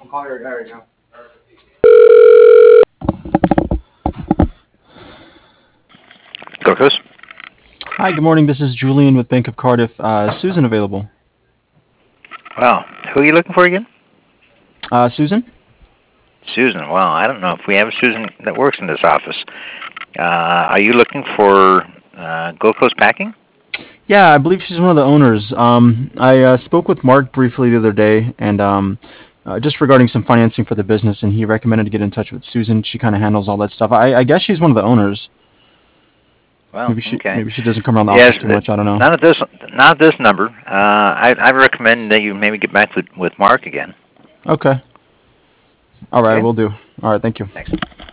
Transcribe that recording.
Gold Coast? Hi, good morning. This is Julian with Bank of Cardiff. Is Susan available? Well, who are you looking for again? Susan? Susan. Well, I don't know if we have a Susan that works in this office. Are you looking for Gold Coast Packing? Yeah, I believe she's one of the owners. I spoke with Mark briefly the other day, and just regarding some financing for the business, and he recommended to get in touch with Susan. She kind of handles all that stuff. I guess she's one of the owners. Well, Maybe she okay. maybe she doesn't come around the Yes, office too much. I don't know. not this number. I recommend that you maybe get back with Mark again. Okay. All right, Okay. we'll do. All right, thank you. Thanks.